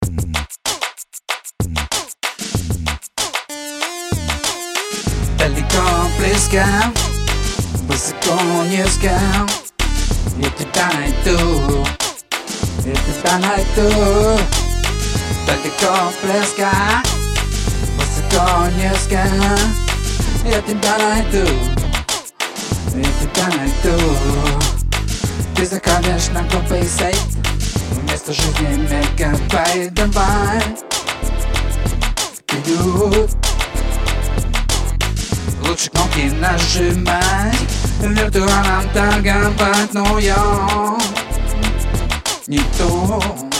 Dali kompliska, wysokoniewska. Jedzie dalej tu, jedzie dalej tu. Dali kompliska, wysokoniewska. Jedzie dalej tu, jedzie dalej tu. Ty zakładasz na głowę safe. Miasto żyje megabajt, dawaj. Лучше кнопки нажимай. Виртуальном торговать, но я не то.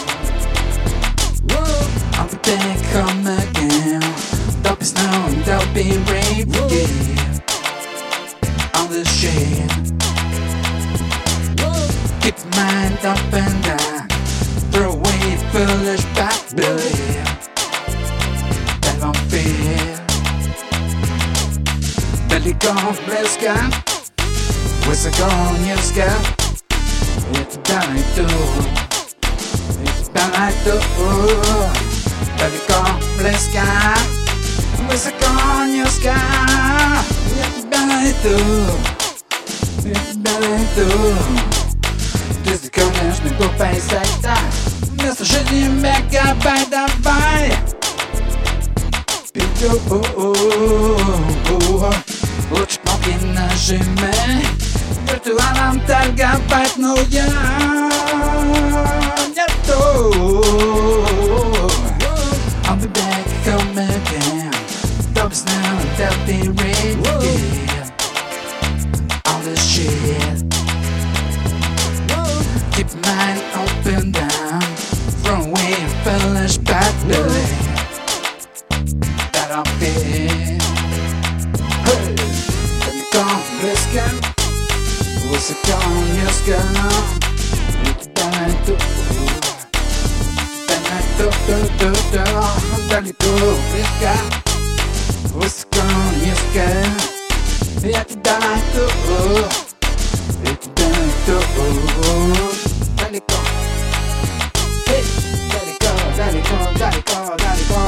I'll be back home again. Don't be snow, don't be brave again. All this shit. Keep your mind up and down. Throw away foolish back belief. That won't feel. Dali kompliska, wysokoniewska. Jedzie dalej tu, jedzie dalej tu. Dali kompliska, wysokoniewska. Jedzie dalej tu, jedzie dalej tu. Ty zakładasz na głowę safe. Miasto żyje megabajt, dawaj. Лучше кнопки нажимай. Виртуальном торговать, но я не то. I'll be back home again. Don't be snow, don't be rain again. All this shit. Keep your mind open down. Throw away foolish bad belief. That I'll feel. Kompliska, wysokoniewska. Jedzie dalej tu, dalej tu. Dali kompliska, wysokoniewska. Jedzie dalej tu, jedzie dalej tu. Dali ko, hey, dali ko, dali ko, dali ko, dali ko.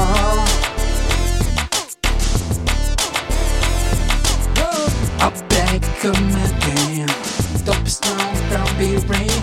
I'll be back home again. Don't be stoned, don't be rain.